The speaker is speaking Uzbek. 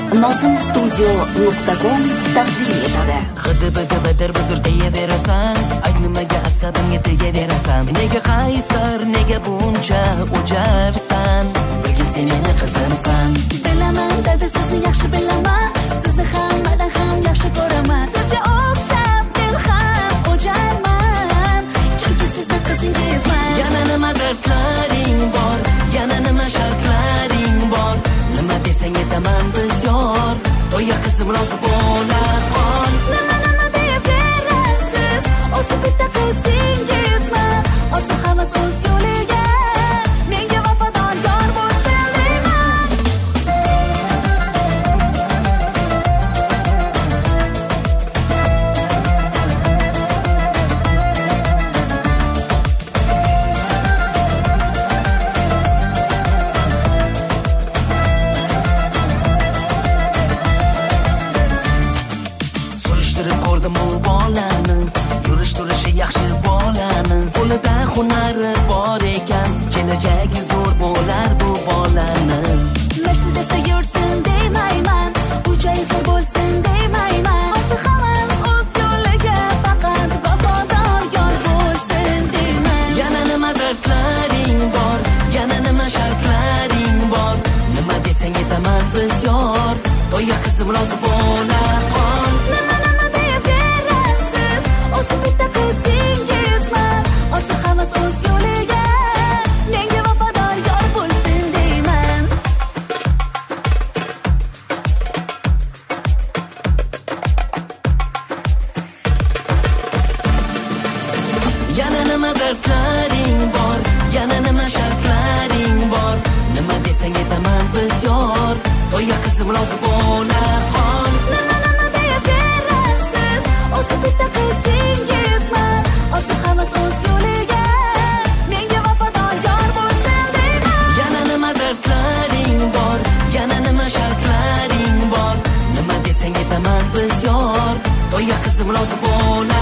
nozimstudio.com taqdim etadi. G'idir deyaverasan, ay nimaga asabimga tegaverasan? Nega qaysar, nega buncha o'jarsan? Balki sen meni qizimsan. Bilaman, dada sizni yaxshi bilaman. Sizni hammadan ham yaxshi ko'raman. Sizga o'xshab men ham o'jarman. Chunki sizni qizingizman. Yana nima dardlaring bor, yana nima shartlaring bor? Nima desang aytaman biz yor. To'ya qizim rozi bo'la qol. Nima deyaverasiz? O'zi bitta qizingizman. O'zi hammasi o'z yo'liga. Menga vafodor yor bo'lsin deyman. Surishtirib ko'rdim u bolani, yurish-turishi yaxshi bolani. Qo'lida hunari bor ekan, kelajagi zo'r bo'lar bu bolani. Mercedesda yursin deymayman, bu joyi zo'r bo'lsin deymayman. O'zi hammasi o'z yo'liga, faqat vafodor yor bo'lsin deyman. Yana nima dardlaring bor, yana nima shartlaring bor? Nima desang aytaman biz yor. To'ya qizim rozi bo'la qol. Nima deyaverasiz? O'zi bitta qizingizman. O'zi hammasi o'z yo'liga. Menga vafodor yor bo'lsin deyman. Yana nima dardlaring bor, yana nima shartlaring bor? Nima desang aytaman biz yor. To'ya qizim rozi bo'la qol. Nima deyaverasiz? O'zi bitta qizingizman. O'zi hammasi o'z yo'liga. Menga vafodor yor bo'lsin deyman. Yana nima dardlaring bor, yana nima shartlaring bor? Nima desang aytaman biz yor. To'ya qizim rozi bo'la